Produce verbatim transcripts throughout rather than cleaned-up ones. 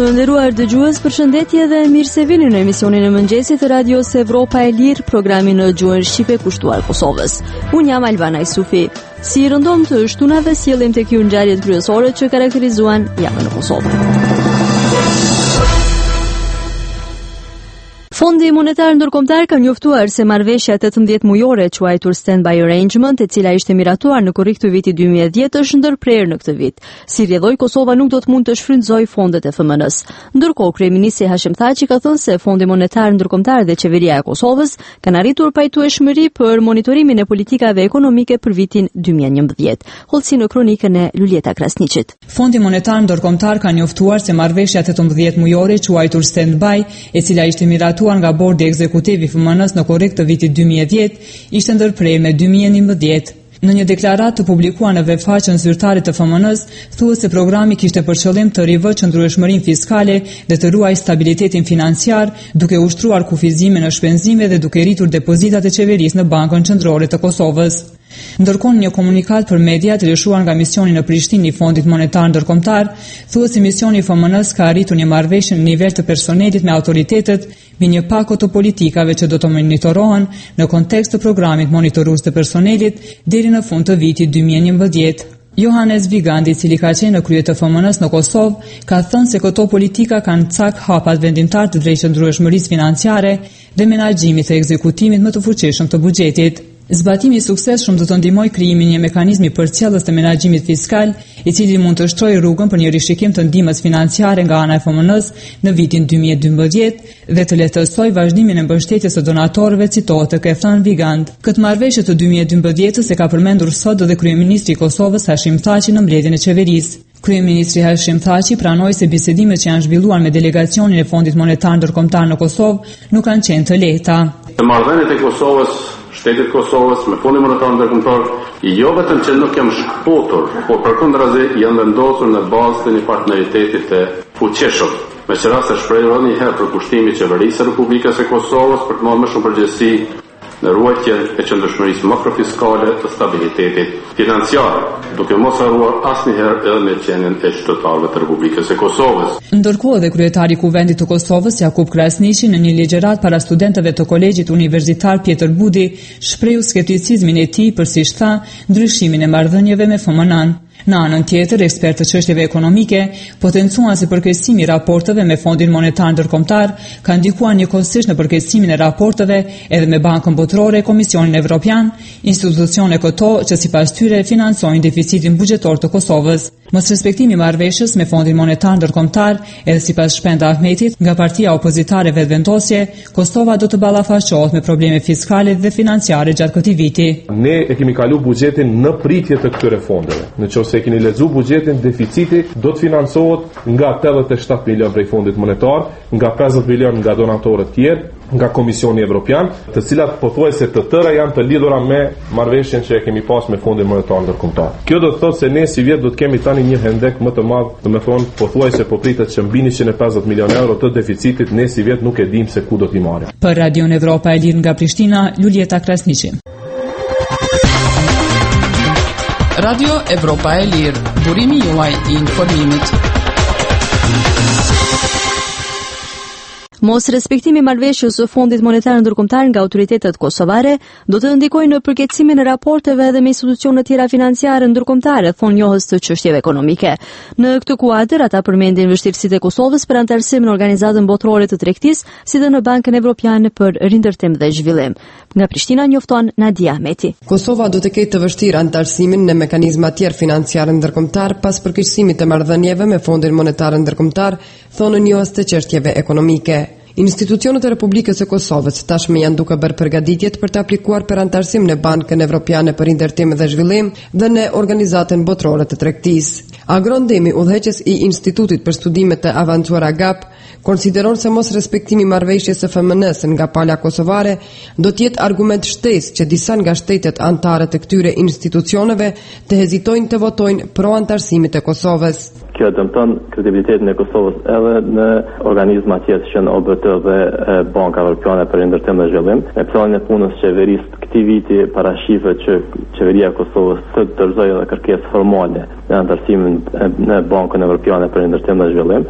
Të nderuar dëgjues, përshëndetje dhe mirë se vini në emisionin e mëngjesit të Radios Evropa e Lirë, programi në gjuhën shqipe kushtuar Kosovës. Unë jam Albana Isufi. Si rëndom të shtunave, sjellim tek ju ngjarjet kryesore që karakterizuan javën në Kosovë. Fondi Monetar Ndërkombëtar ka njoftuar se marrëveshja tetëmbëdhjetë mujore quajtur Standby Arrangement, e cila ishte miratuar në korrik të vitit dy mijë e dhjetë, është ndërprerë në këtë vit. Si rrjedhoi, Kosova nuk do të mund të shfrytëzojë fondet e F M N-s. Ndërkohë, kryeministri Hashim Thaçi ka thënë se Fondi Monetar Ndërkombëtar dhe Qeveria e Kosovës kanë arritur pajtueshmëri për monitorimin e politikave ekonomike për vitin dy mijë e njëmbëdhjetë. Hollësi në kronikën e Luljeta Krasniqit. Fondi Monetar Ndërkombëtar ka njoftuar se marrëveshja tetëmbëdhjetë mujore quajtur Standby, e cila ishte miratuar nga bordi ekzekutiv i F M N-s në korrik të vitit dy mijë e dhjetë, ishte ndërprerë me dy mijë e njëmbëdhjetë. Në një deklaratë të publikuar në webfaqen zyrtare të F M N-s, thuhet se programi kishte për qëllim të rivë qëndrueshmërinë fiskale dhe të ruajë stabilitetin financiar, duke ushtruar kufizimin në shpenzime dhe duke rritur depozitat e qeverisë në Bankën Qendrore të Kosovës. Ndërkohë, një komunikat për media të lëshuar nga misioni në Prishtinë i Fondit Monetar Ndërkombëtar thuhet se misioni i F M N-s ka arritur një marrëveshje në nivel të personelit me autoritetet mbi një pakot të politikave që do të monitorohen në kontekst të programit monitorues të personelit deri në fund të vitit dy mijë e njëmbëdhjetë. Johannes Vigandi, i cili ka qenë në krye të F M N-s në Kosovë, ka thënë se këto politika kanë cak hapat vendimtar të drejtshëndrueshmërisë financiare dhe menaxhimit të ekzekutimit më të fuqishëm të buxhetit. Zbatimi i suksesshëm do të ndihmojë krijimin e një mekanizmi përcjellës të menaxhimit fiskal, i cili mund të shtrojë rrugën për një rishikim të ndihmës financiare nga ana e F M N-s në vitin dy mijë e dymbëdhjetë dhe të lehtësojë vazhdimin e mbështetjes së donatorëve, citohet tek Efran Vigand. Këtë marrëveshje të dy mijë e dymbëdhjetës e ka përmendur sot edhe kryeministri i Kosovës Hashim Thaçi në mbledhjen e qeverisë. Kryeministri Hashim Thaçi pranoi se bisedimet që janë zhvilluar me delegacionin e Fondit Monetar Ndërkombëtar në Kosovë nuk kanë qenë të lehta. Marrëdhëniet e Kosovës, Shtetit Kosovës me Fondin Monetar Ndërkombëtar jo vetëm që nuk janë shkëputur, por përkundërzi janë vendosur në bazë të një partenariateti të fuqishëm. Me qëra se shpreh edhe një herë për kushtimi i qeverisë së Republikës së Kosovës për të marrë më shumë përgjegjësi në ruajtjen e qëndrueshmërisë makrofiskale të stabilitetit financiar, duke mos harruar asnjëherë edhe me qenien e qytetarëve të Republikës së Kosovës. Ndërkohë, dhe kryetari i Kuvendit të Kosovës, Jakub Krasniqi, në një ligjërat para studentëve të Kolegjit Universitar Pjetër Budi, shprehu skepticizmin e tij për, siç tha, ndryshimin e marrëdhënieve me F M N-n. Në anën tjetër, ekspertë të çështjeve ekonomike potencuan se përkeqësimi i raporteve me Fondin Monetar Ndërkombëtar ka ndikuar njëkohësisht në përkeqësimin e raporteve edhe me Bankën Botërore e Komisionin Evropian, institucione këto që sipas tyre financojnë deficitin buxhetor të Kosovës. Mosrespektimi i marrëveshjes me Fondin Monetar Ndërkombëtar, edhe sipas Shpenda Ahmetit, nga partia opozitare vetvendosje, Kosova do të ballafaqohet me probleme fiskale dhe financiare gjatë këtij viti. Ne e kemi kalu buxhetin në pritje të këtyre fondeve. Nëse e keni lexuar buxhetin, deficiti do të financohet nga tetëdhjetë e shtatë milion prej Fondit Monetar, nga pesëdhjetë milion nga donatorët tjerë, nga Komisioni Evropian, të cilat pothuajse të tëra janë të lidhura me marrëveshjen që e kemi pas me Fondin Monetar Ndërkombëtar. Kjo do të thotë se ne si vjet do të kemi tani një hendek më të madh, do të thonë pothuajse po pritet që mbi njëqind e pesëdhjetë milionë euro të deficitit, ne si vjet nuk e dim se ku do t'i marrim. Për Radion Evropa e Lirë nga Prishtina, Luljeta Krasniqi. Radio Evropa e Lirë, burimi juaj i informimit. Mos respektimi i marrëveshjes së Fondit Monetar Ndërkombëtar nga autoritetet kosovare do të ndikojë në përkeqësimin e raporteve edhe me institucione të tjera financiare ndërkombëtare, thonë njohës të çështjeve ekonomike. Në këtë kuadër, ata përmendin vështirësitë e Kosovës për anëtarësim në Organizatën Botërore të Tregtisë, si dhe në Bankën Evropiane për Rindërtim dhe Zhvillim. Nga Prishtina njofton Nadia Ahmeti. Kosova do të ketë të vështirë anëtarësimin në mekanizma të tjerë financiare ndërkombëtar pas përkeqësimit të marrëdhënieve me Fondin Monetar Ndërkombëtar, thonë njohës të çështjeve ekonomike. Institucionet e Republikës së Kosovës tashmë janë duke bërë përgatitjet për të aplikuar për anëtarësim në Bankën Evropiane për Rindërtim dhe Zhvillim dhe në Organizatën Botërore të Tregtisë. Agron Demi, udhëheqës i Institutit për Studimet të Avancuara G A P, konsideron se mos respektimi i marrëveshjes së F M N-s nga pala kosovare do të jetë argument shtesë që disa nga shtetet anëtare të këtyre institucioneve të hezitojnë të votojnë pro anëtarësimit të Kosovës. Kjo dëmton kredibilitetin e Kosovës edhe në organizma tjetër që në O B T dhe Banka Evropiane për Rindërtim dhe Zhvillim. E planin e punës së qeverisë këtij viti parashifet që qeveria e Kosovës të dorëzojë edhe kërkesë formale në anëtarësimin në Bankën Evropiane për Rindërtim dhe Zhvillim.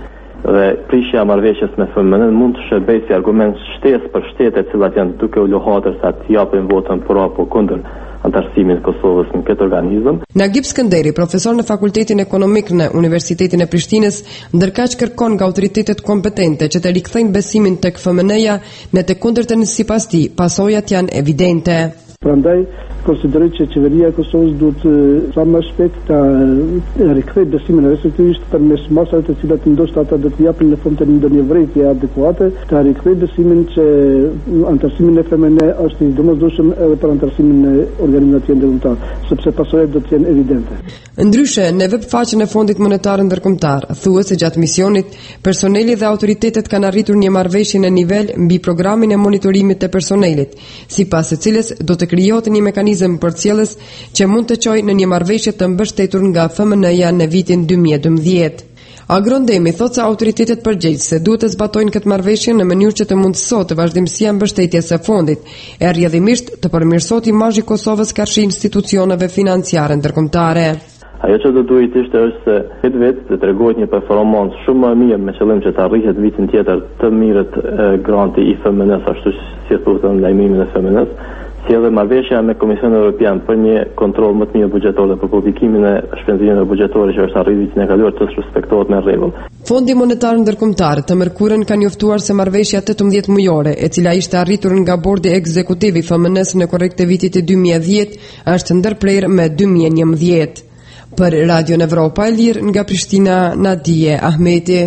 Dhe prishja e marrëveshjes me F M N mund të shërbejë si argument shtesë për shtetet të cilat janë duke u lohatër sa të japin votën për apo kundër antarësimit të Kosovës në këtë organizëm. Nagib Skënderi, profesor në Fakultetin Ekonomik në Universitetin e Prishtinës, ndërkaq kërkon nga autoritetet kompetente që të rikthejnë besimin tek F M N-ja, në të kundërtën sipas tij, pasojat janë evidente. Prandaj konsideroj që qeveria e Kosovës duhet sa më shpejt ta rikthejë besimin respektivisht përmes masave të cilat ndoshta ata do të japin në fund të ndonjë vërejtje adekuate, ta rikthejë besimin që antarësimi në F M N është i domosdoshëm edhe për antarësimin në organizmat ndërkombëtar, sepse pasojat do të jenë evidente. Ndryshe, në webfaqen e Fondit Monetar Ndërkombëtar, thuhet se gjatë misionit, personeli dhe autoritetet kanë arritur një marrëveshje në nivel mbi programin e monitorimit të personelit, sipas së cilës do të krijohet një mekanizëm përcjellës që mund të çojë në një marrëveshje të mbështetur nga F M N-ja në vitin dy mijë e dymbëdhjetë. Agrondemi thotë se autoritetet përgjegjëse duhet të zbatojnë këtë marrëveshje në mënyrë që të mundësohet vazhdimësia e mbështetjes së fondit, e rrjedhimisht të përmirësohet imazhi i Kosovës karshi institucioneve financiare ndërkombëtare. Ajo që do duhet ishte është se këtë vit të tregohet një performancë shumë më mirë me qëllim që të arrihet vitin tjetër të mirët granti i F M N-s, ashtu si thotë në lajmimin e F M N-s, si edhe marrëveshja me Komisionin Evropian për një kontroll më të mirë buxhetor dhe për publikimin e shpenzimeve buxhetore që është arritur vitin e kaluar të respektohet me rregull. Fondi Monetar Ndërkombëtar të mërkurën ka njoftuar se marrëveshja tetëmbëdhjetë mujore, e cila ishte arritur nga bordi ekzekutiv i F M N-s në korrekt të vitit dy mijë e dhjetë, është ndërprerë me dy mijë e njëmbëdhjetë. Për Radio Evropa e Lirë nga Prishtina, Nadije Ahmeti.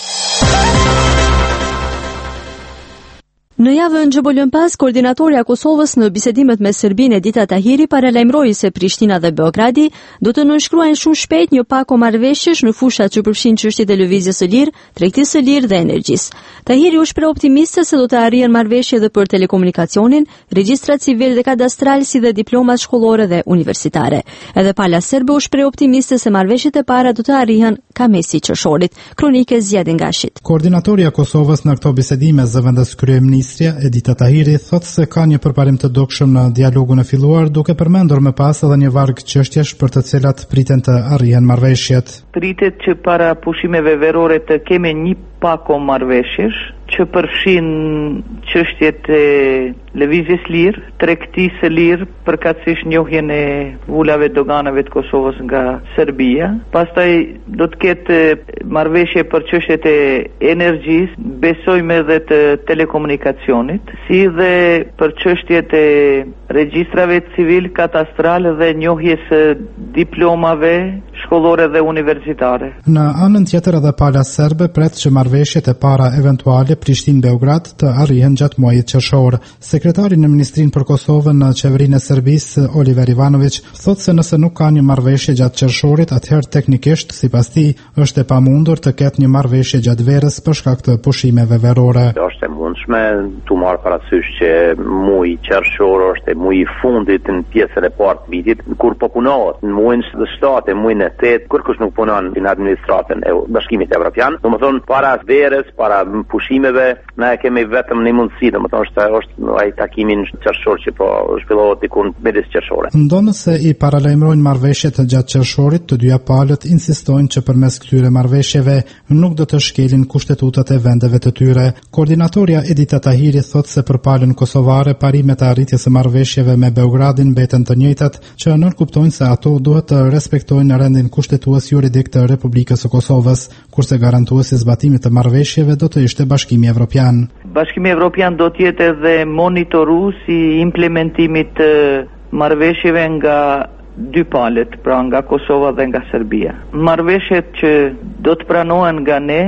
Në javën që bolën pas, koordinatorja Kosovës në bisedimet me Serbinë Edita Tahiri paralajmëroi se Prishtina dhe Beogradi do të nënshkruajnë shumë shpejt një pako marrëveshjesh në fushat që përfshin çështjet e lëvizjes së lirë, tregtisë së lirë dhe energjisë. Tahiri u shpreh optimiste se do të arrihen marrëveshje edhe për telekomunikacionin, regjistrat civil dhe kadastral si dhe diplomat shkollore dhe universitare. Edhe pala serbe u shpreh optimiste se marrëveshjet e para do të arrihen ka mesi i qershorit. Kronike zgjedhën nga Shit. Koordinatorja e Kosovës në këto bisedime zëvendës kryeministria Edita Tahiri thotë se ka një përparim të dukshëm në dialogun e filluar, duke përmendur më pas edhe një varg çështjesh për të cilat priten të arrihen marrëveshjet. Pritet që para pushimeve verore të kemi një pako marrëveshjesh që përfshin çështjet e lëvizjes lirë, tregtisë lirë, përkatësisht njohjen e vulave doganave të Kosovës nga Serbia. Pastaj do të ketë marrëveshje për çështjet e energjisë, besojmë edhe të telekomunikacionit, si dhe për çështjet e regjistrave civil, katastral dhe njohjes së diplomave shkollore dhe universitare. Në anën tjetër edhe pala serbe pret që marrëveshjet e para eventuale Prishtinë-Beograd të arrihen gjatë muajit qershor. Sekretari në Ministrinë për Kosovën në qeverinë e Serbisë, Oliver Ivanović, thotë se nëse nuk ka një marrëveshje gjatë qershorit, atëherë teknikisht, sipas tij, është e pamundur të ketë një marrëveshje gjatë verës për shkak të pushimeve verore. Është e mundshme tu marr parasysh që muaji qershor është muaji i fundit në pjesën e parë të vitit, kur po punohet. Në muajin e shtatë, muajin e tetë, kur kush nuk punon në administratën e Bashkimit Evropian, domethënë para verës, para pushimeve, ne kemi vetëm një mundësi, domethënë është është ai takimin qershor që po zhvillohet diku midis qershore. Ndonëse i paralajmërojnë marrëveshjet gjatë qershorit, të dyja palët insistojnë që përmes këtyre marrëveshjeve nuk do të shkelin kushtetutat e vendeve të tyre. Koordinatorja Edita Tahiri thotë se për palën kosovare parimet e arritjes së marrëveshjeve me Beogradin mbeten të njëjtat, që nënkuptojnë se ato duhet të respektojnë rendin kushtetues juridik të Republikës së Kosovës, kurse garantuesi i zbatimit të marrëveshjeve do të ishte Bashkimi Evropian. Bashkimi Evropian do të jetë edhe monitorues i implementimit të marrëveshjeve nga dy palët, pra nga Kosova dhe nga Serbia. Marrëveshjet që do të pranohen nga ne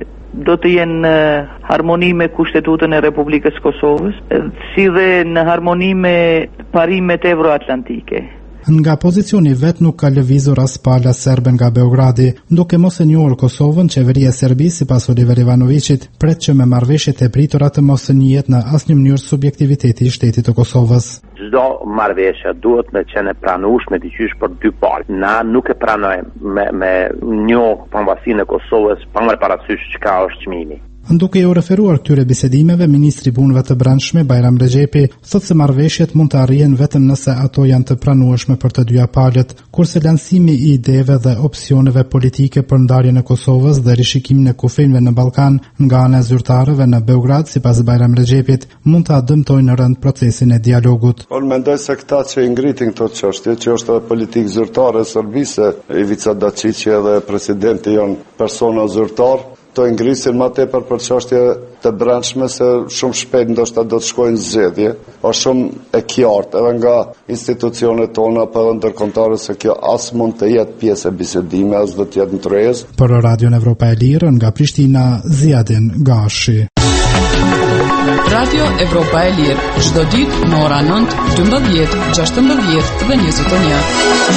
do të jenë në harmoni me Kushtetutën e Republikës së Kosovës, si dhe në harmoni me parimet euroatlantike. Nga pozicioni vet nuk ka lëvizur as pala serbe nga Beogradi, duke mos e njohur Kosovën, qeveria e Serbisë sipas Oliver Ivanovićit pret që me marrëveshjet e pritura të mos njihet në asnjë mënyrë subjektiviteti i shtetit të Kosovës. Çdo marrëveshje duhet të qenë pranueshme diqysh për dy palë. Na nuk e pranojmë me me një pamvasinë e Kosovës pa marrë parasysh çka është çmimi. Duke u referuar këtyre bisedimeve, ministri i punëve të brendshme Bajram Rexhepi thotë se marrëveshjet mund të arrihen vetëm nëse ato janë të pranueshme për të dyja palët, kurse lansimi i ideve dhe opsioneve politike për ndarjen e Kosovës dhe rishikimin e kufijve në Ballkan nga ana e zyrtarëve në Beograd, sipas Bajram Rexhepit, mund ta dëmtojnë rënd procesin e dialogut. Unë mendoj se këta që i ngritin këto çështje, që është edhe politikë zyrtare e Serbisë, Ivica Dačići dhe presidenti janë persona zyrtar, to i ngrisin ma tepër për çështje të brendshme se shumë shpejt ndoshta do të shkojnë zgjedhje. Është shumë e qartë edhe nga institucionet tona apo edhe ndërkombëtare se kjo as mund të jetë pjesë e bisedimeve, as do të jetë në tërësi. Për Radion Evropa e Lirë nga Prishtina, Ziadin Gashi. Radio Evropa e Lirë, çdo ditë në ora nëntë, dymbëdhjetë, gjashtëmbëdhjetë dhe njëzet e një.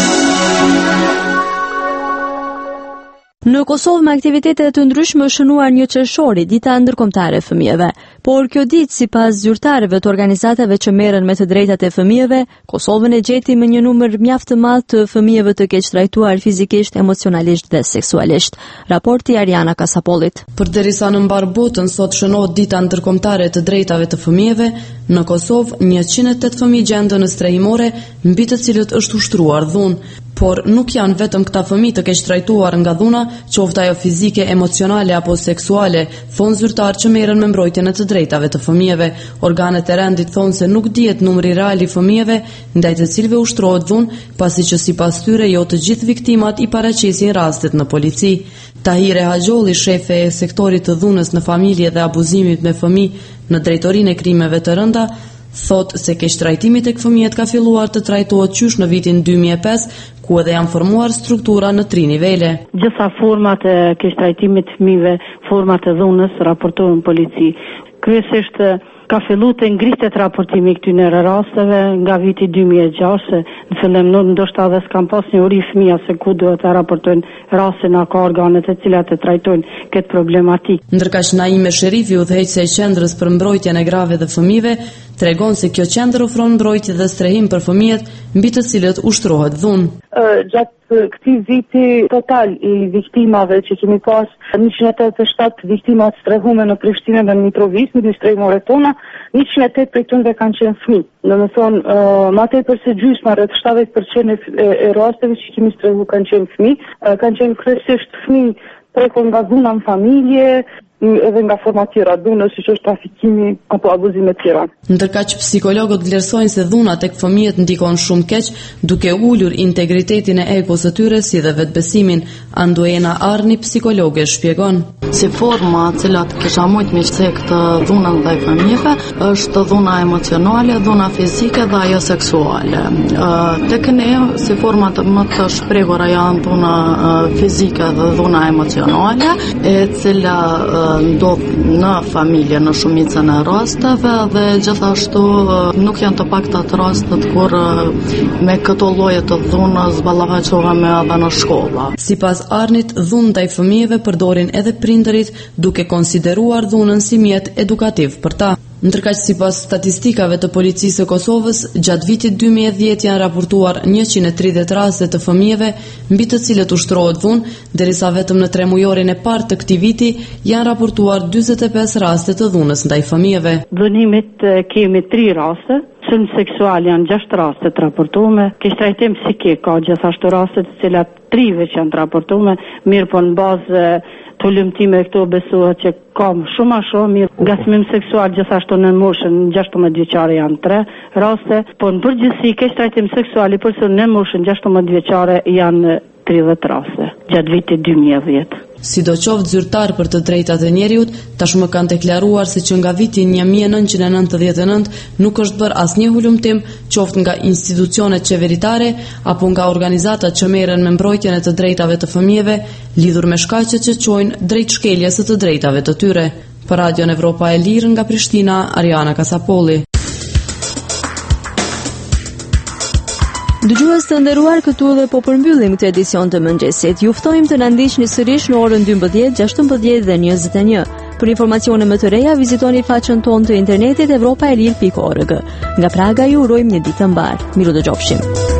Në Kosovë me aktivitete të ndryshme është shënuar një qershori, dita ndërkombëtare e fëmijëve. Por kjo ditë, sipas zyrtarëve të organizatave që merren me të drejtat e fëmijëve, Kosovën e gjeti me një numër mjaft të madh të fëmijëve të keq trajtuar fizikisht, emocionalisht dhe seksualisht. Raporti Ariana Kasapollit. Përderisa në mbar botën sot shënohet dita ndërkombëtare të drejtave të fëmijëve, në Kosovë njëqind e tetë fëmijë gjenden në strehimore, mbi të cilët është ushtruar dhunë. Por nuk janë vetëm këta fëmijë të keq trajtuar nga dhuna, qoftë ajo fizike, emocionale apo seksuale, thonë zyrtar që merren me mbrojtjen e të drejtave të fëmijëve. Organet e rendit thonë se nuk dihet numri real i fëmijëve ndaj të cilëve ushtrohet dhunë, pasi që sipas tyre jo të gjithë viktimat i paraqesin rastet në polici. Tahire Haxholli, shefe e sektorit të dhunës në familje dhe abuzimit me fëmijë në drejtorinë e krimeve të rënda, thot se keq trajtimi tek fëmijët ka filluar të trajtohet qysh në vitin dy mijë e pesë, ku edhe janë formuar struktura në tri nivele. Gjitha format e keq trajtimit të fëmijëve, format e dhunës raportohen në polici. Kryesisht ka filluar të ngrihet raportimi i këtyre rasteve nga viti dy mijë e gjashtë. Në fillim ndoshta edhe s'kan pas një uri fëmia se ku duhet të raportojnë rastin ka organet e cilat e trajtojnë këtë problematikë. Ndërkaq Naime Sherifi, udhëheqëse e qendrës për mbrojtjen e grave të fëmijëve, tregon se kjo qendër ofron mbrojtje dhe strehim për fëmijët mbi të cilët ushtrohet dhunë. Gjatë këtij viti total i viktimave që kemi pas njëqind e tetëdhjetë e shtatë viktima të strehume në Prishtinë dhe në Mitrovic, në dy strehimoret tona, njëqind e tetë prej tyre kanë qenë fëmijë. Domethënë, uh, më tepër se gjysma, rreth shtatëdhjetë përqind e, e rasteve që kemi strehu kanë qenë fëmijë, uh, kanë qenë kryesisht fëmijë prekur nga dhuna në familje, edhe nga forma tjera dhunës, siç është trafikimi apo abuzime të tjera. Ndërkaq psikologët vlerësojnë se dhuna tek fëmijët ndikon shumë keq, duke ulur integritetin e egos së tyre si dhe vetbesimin. Anduena Arni, psikologe, shpjegon. Si forma cilat kisha mujt me qëse këtë dhunën dhe fëmijëve, është dhuna emocionale, dhuna fizike dhe ajo seksuale. Tek ne, si format më të shprehura janë dhuna fizike dhe dhuna emocionale, e cila ndodh në familje në shumicën e rasteve dhe gjithashtu nuk janë të paktat rastet kur me këto lloje të dhunës ballafaqohemi edhe në shkolla. Sipas Arnit, dhunë ndaj fëmijëve përdorin edhe prindërit duke konsideruar dhunën si mjet edukativ për ta. Ndërkaq sipas statistikave të policisë së Kosovës, gjatë vitit dy mijë e dhjetë janë raportuar njëqind e tridhjetë raste të fëmijëve mbi të cilët ushtrohet dhunë, derisa vetëm në tremujorin e parë të këtij viti janë raportuar dyzet e pesë raste të dhunës ndaj fëmijëve. Dhunimit kemi tri raste. Sulm seksual janë gjashtë raste të raportuar, keq trajtim psikik ka gjithashtu raste të cilat trive që janë të raportuar, mirë po në bazë të lëmtime këto besohet që kam shumë a shumë mirë. Ngasmim seksual gjithashtu në moshën gjashtëmbëdhjetë vjeçare janë tre raste, po në përgjithësi keq trajtim seksual i personave në moshën gjashtëmbëdhjetë vjeçare janë tridhjetë raste gjatë vitit dy mijë e dhjetë. Sidoqoftë zyrtar për të drejtat e njeriut tashmë kanë deklaruar se që nga viti një mijë e nëntëqind e nëntëdhjetë e nëntë nuk është bërë asnjë hulumtim, qoftë nga institucionet qeveritare apo nga organizatat që merren me mbrojtjen e të drejtave të fëmijëve, lidhur me shkaqet që çojnë drejt shkeljes së të drejtave të tyre. Për Radion Evropa e Lirë nga Prishtina, Ariana Kasapolli. Dëgjues të nderuar, këtu dhe po përmbyllim këtë edicion të mëngjesit. Ju ftojmë të na ndiqni sërish në orën dymbëdhjetë, gjashtëmbëdhjetë dhe njëzet e një. Për informacione më të reja, vizitoni faqen tonë të internetit evropaelir pikë org. Nga Praga ju urojmë një ditë të mbar. Miru dëgjofshim.